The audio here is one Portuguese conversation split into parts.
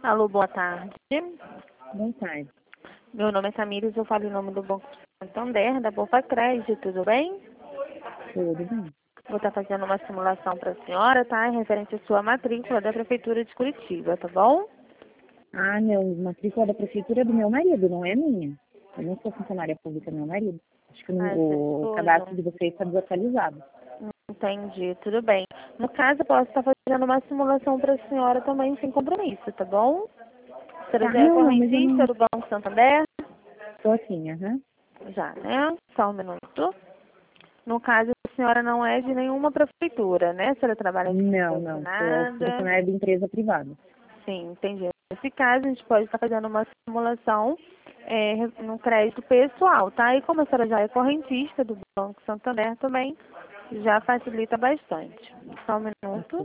Alô, boa tarde. Boa tarde. Meu nome é Tamires, eu falo em nome do Banco Santander, da Poupa Crédito, tudo bem? Tudo bem? Vou estar fazendo uma simulação para a senhora, tá? Em referente à sua matrícula da Prefeitura de Curitiba, tá bom? Ah, não, matrícula da prefeitura é do meu marido, não é minha. Eu não sou funcionária pública, é meu marido. Acho que Ah, seu o esposo. cadastro de vocês está desatualizado. Entendi, tudo bem. No caso, eu posso estar fazendo uma simulação para a senhora também sem compromisso, tá bom? A senhora Tá, já é não, mas eu correntista não do Banco Santander? sou assim, aham. Já, né? Só um minuto. No caso, a senhora não é de nenhuma prefeitura, né? A senhora trabalha de Não, carteira não, sou assinada. funcionária de empresa privada. Sim, entendi. Nesse caso, a gente pode estar fazendo uma simulação no crédito pessoal, tá? E como a senhora já é correntista do Banco Santander também, já facilita bastante. Só um minuto. Ok.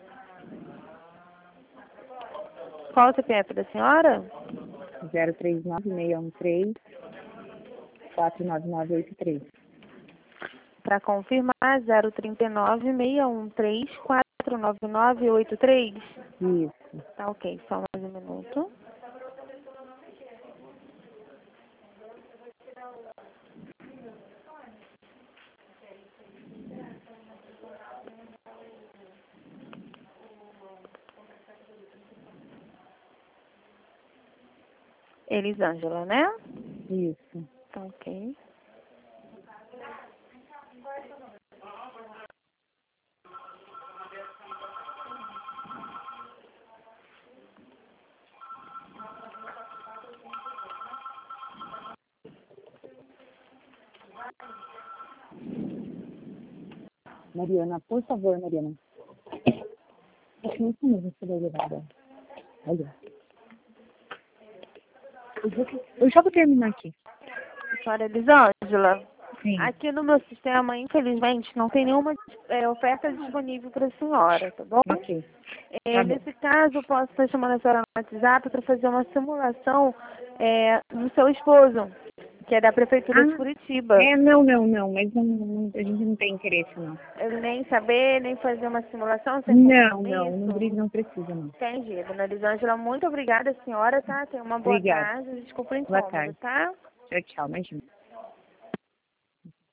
Qual o CPF da senhora? 039-613-49983. Para confirmar, 039-613-49983. Isso. Tá ok, só mais um minuto. Elisângela, né? Isso. Tá ok. Mariana, por favor, Mariana. Acho muito mesmo você vai levar dela. Olha. Eu já vou terminar aqui. Senhora Elisângela, Sim. aqui no meu sistema, infelizmente, não tem nenhuma oferta disponível para a senhora, tá bom? Ok. Tá bom. Nesse caso, eu posso estar chamando a senhora no WhatsApp para fazer uma simulação do seu esposo, que é da Prefeitura de Ah, Curitiba. não, mas a gente não tem interesse, não. Ele nem saber, nem fazer uma simulação sem Não, compromisso. não precisa, não. Entendi. Dona Elisângela, muito obrigada, senhora, tá? Tenha uma boa Obrigada. tarde. Desculpa o Boa incômodo, tarde. tá? Tchau, tchau, imagina.